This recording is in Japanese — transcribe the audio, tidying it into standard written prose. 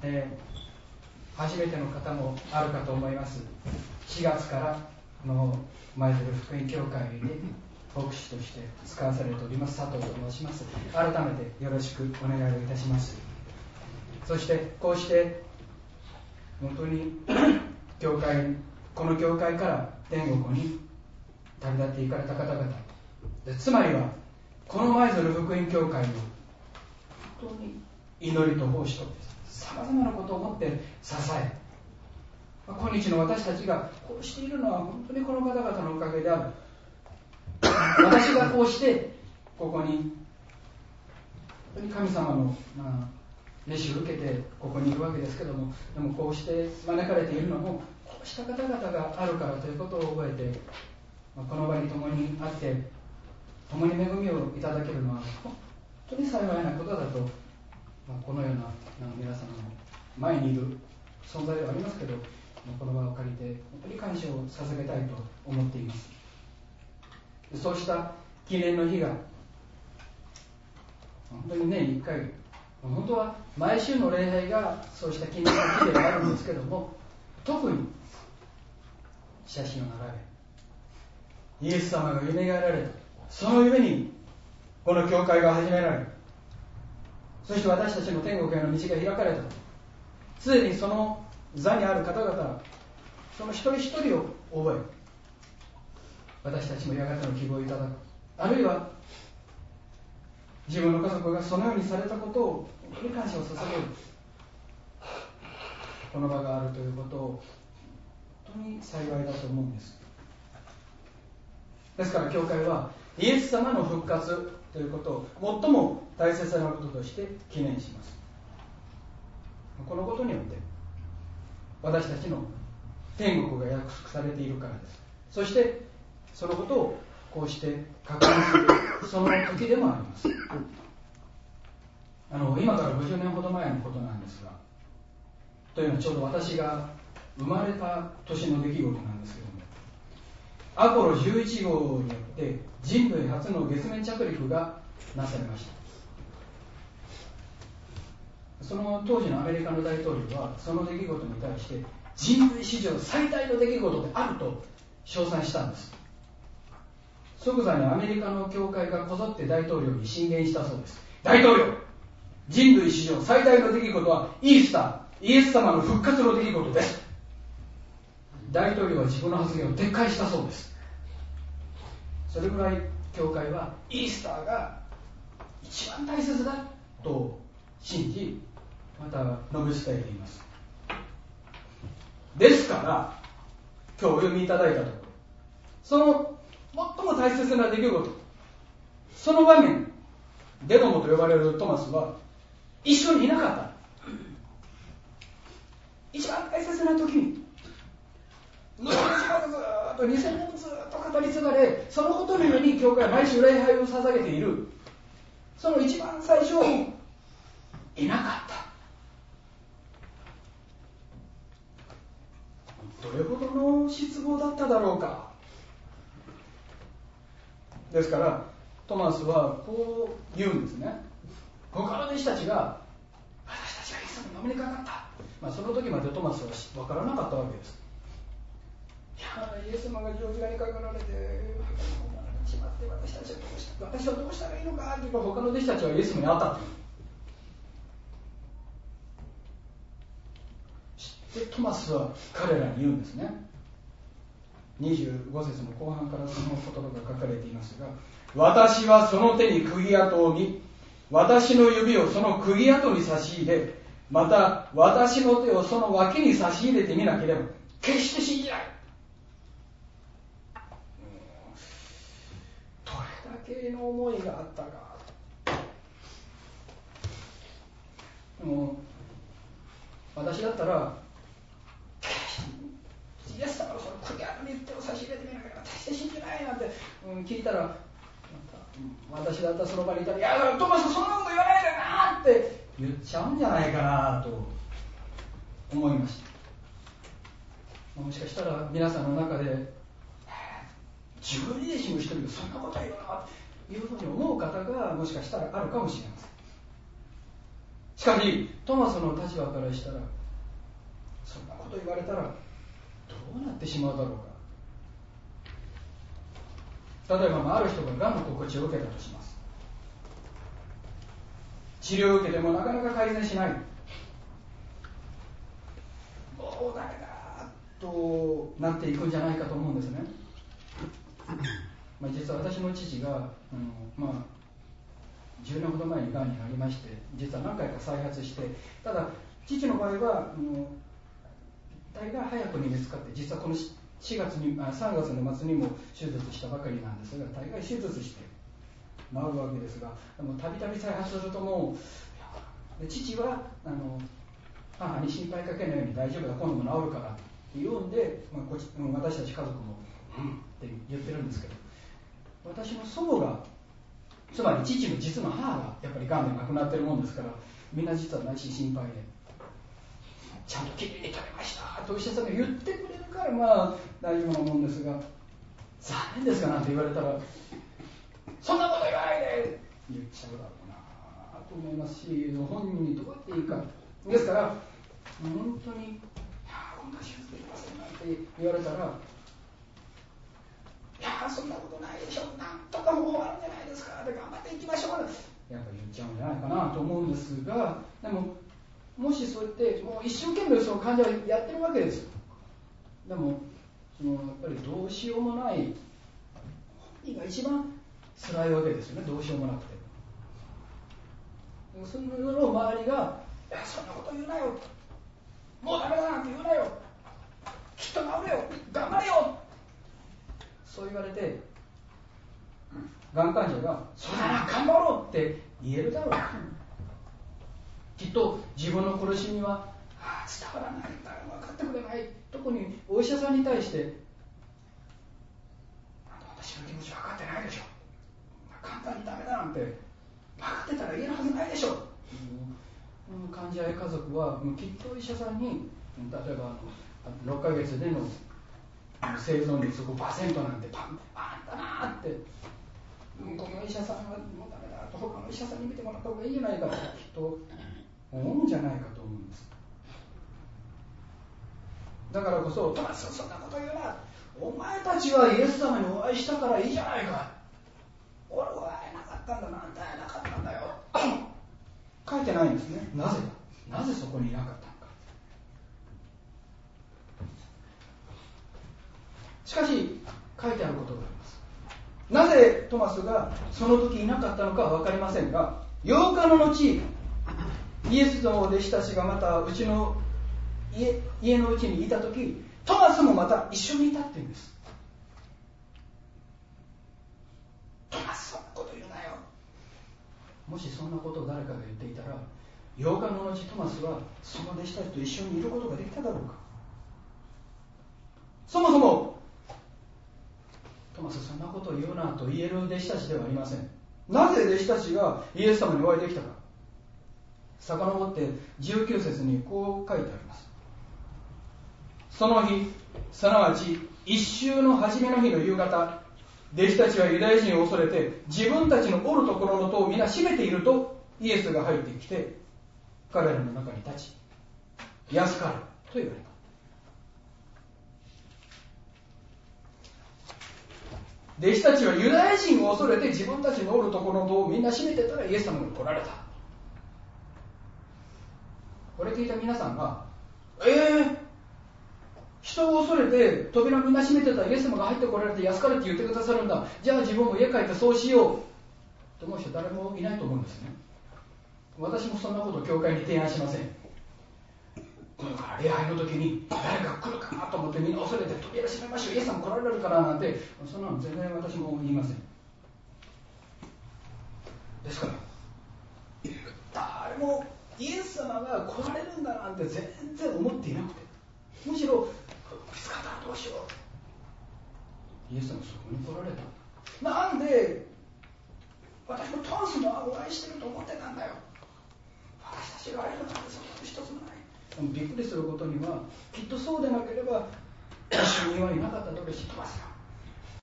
初めての方もあるかと思います。4月から舞鶴福音教会で牧師として使わされております佐藤と申します。改めてよろしくお願いをいたします。そしてこうして本当にこの教会から天国に旅立っていかれた方々で、つまりはこの舞鶴福音教会の本当に祈りと奉仕とさまざまなことをもって支え、今日の私たちがこうしているのは本当にこの方々のおかげである。私がこうしてここに本当に神様の召しを受けてここにいるわけですけども、でもこうして招かれているのもこうした方々があるからということを覚えて、この場に共にあって共に恵みをいただけるのは本当に幸いなことだと、このような皆様の前にいる存在ではありますけど、この場を借りて本当に感謝を捧げたいと思っています。そうした記念の日が本当に年1回、本当は毎週の礼拝がそうした記念の日ではあるんですけども、特に写真を並べイエス様が蘇られた、その夢にこの教会が始められ、そして私たちの天国への道が開かれた。すでにその座にある方々、その一人一人を覚え、私たちもやがての希望をいただく、あるいは自分の家族がそのようにされたことを本当に感謝を捧げる、この場があるということを本当に幸いだと思うんです。ですから教会はイエス様の復活ということを最も大切なこととして記念します。このことによって私たちの天国が約束されているからです。そしてそのことをこうして確認するその時でもあります。今から50年ほど前のことなんですが、というのはちょうど私が生まれた年の出来事なんですけども、アポロ11号によって人類初の月面着陸がなされました。その当時のアメリカの大統領はその出来事に対して人類史上最大の出来事であると称賛したんです。即座にアメリカの教会がこぞって大統領に進言したそうです。大統領、人類史上最大の出来事はイースター、イエス様の復活の出来事です。大統領は自分の発言を撤回したそうです。それぐらい教会はイースターが一番大切だと信じ、また述べ伝えています。ですから今日お読みいただいたところ、その最も大切な出来事、その場面、デドモと呼ばれるトマスは一緒にいなかった。一番大切な時に2000年ずっと語り継がれ、そのことのように教会は毎週礼拝を捧げている。その一番最初いなかった。どれほどの失望だっただろうか。ですからトマスはこう言うんですね。他の弟子たちが私たちがイエス様にお目にかかった、その時までトマスは分からなかったわけです。いや、イエス様が十字架にかかられてしまって、私はどうしたらいいのかっていうか、他の弟子たちはイエス様に会ったとでトマスは彼らに言うんですね。25節の後半からその言葉が書かれていますが、私はその手に釘跡を見、私の指をその釘跡に差し入れ、また私の手をその脇に差し入れてみなければ決して信じない。どれだけの思いがあったか。でも私だったらイエス様のその釘跡に手を差し入れてみなければ決して信じないなんて、聞いたら、私だったらその場にいたら、いやトマスそんなこと言わないでなって言っちゃうんじゃないかなと思いました。もしかしたら皆さんの中で自分自身の一人でそんなこと言うなというふうに思う方がもしかしたらあるかもしれません。 しかしトマスの立場からしたら、そんなこと言われたらどうなってしまうだろうか。例えばある人ががんの心地を受けたとします。治療を受けてもなかなか改善しない、もうダメだとなっていくんじゃないかと思うんですね。実は私の父が10年ほど前にがんになりまして、実は何回か再発して、ただ父の場合は大概早くに見つかって、実はこの3月の末にも手術したばかりなんですが、大概手術して治るわけですが、たびたび再発するともう、父は母に心配かけないように大丈夫だ、今度も治るからって言うんで、私たち家族もって言ってるんですけど、私の祖母が、つまり父の実の母がやっぱりがんで亡くなってるもんですから、みんな実は内心心配で、ちゃんときれいに取れましたとお医者さんが言ってくれるから大丈夫なもんですが、残念ですがなんて言われたら、そんなこと言わないで言っちゃうだろうなと思いますし、本人にどうやっていいか。ですから本当にこんな手術できませんなんて言われたら、いやそんなことないでしょ、なんとかもう終わるんじゃないですか、で頑張っていきましょう、やっぱ言っちゃうんじゃないかなと思うんですが、でももしそうやってもう一生懸命その患者はやってるわけです。でもやっぱりどうしようもない、本人が一番辛いわけですよね、どうしようもなくて。その周りが、いやそんなこと言うなよ、もうダメだなんて言うなよ、きっと治れよ、頑張れよ、そう言われて、がん患者がそうだな頑張ろうって言えるだろう。きっと自分の苦しみは伝わらない、誰も分かってくれない、特にお医者さんに対して、私の気持ち分かってないでしょ、簡単にダメだなんて分かってたら言えるはずないでしょ、患者や家族はきっとお医者さんに、例えば6ヶ月での生存率 5% なんてあんたなって、この医者さんはもうダメだと他の医者さんに見てもらった方がいいんじゃないかときっと思うんじゃないかと思うんです。だからこそ、トマスそんなこと言うな、お前たちはイエス様にお会いしたからいいじゃないか、俺は会えなかったんだ、なんて会えなかったんだよ書いてないんですね。なぜだ、なぜそこにいなかったのか。しかし書いてあることがあります。なぜトマスがその時いなかったのかは分かりませんが、8日の後、イエスの弟子たちがまたうちの 家のうちにいた時、トマスもまた一緒にいたっていうんです。トマスそんなこと言うなよ。もしそんなことを誰かが言っていたら、8日の後トマスはその弟子たちと一緒にいることができただろうか。そもそもトマスそんなことを言うなと言える弟子たちではありません。なぜ弟子たちがイエス様にお会いできたか。遡って19節にこう書いてあります。その日、すなわち一週の初めの日の夕方、弟子たちはユダヤ人を恐れて自分たちのおるところの戸を皆閉めていると、イエスが入ってきて彼らの中に立ち、安かれと言われた。弟子たちはユダヤ人を恐れて自分たちのおるところの戸をみんな閉めてたらイエス様が来られた。これ聞いた皆さんが、人を恐れて扉みんな閉めてたらイエス様が入ってこられて安かれって言ってくださるんだ、じゃあ自分も家帰ってそうしようと思う人誰もいないと思うんですね。私もそんなことを教会に提案しません。これから礼拝の時に誰か来るかなと思ってみんな恐れて扉閉めましょう、イエス様来られるからなんて、そんなの全然私も言いません。ですから誰もイエス様が来られるんだなんて全然思っていなくて、むしろ見つかったらどうしよう、イエス様そこに来られた。なんで私もトマスもお会いしてると思ってたんだよ、私たちが会えるなんてそんなこと一つもない。びっくりすることには、きっとそうでなければ一緒にはいなかっただろうし、トマスが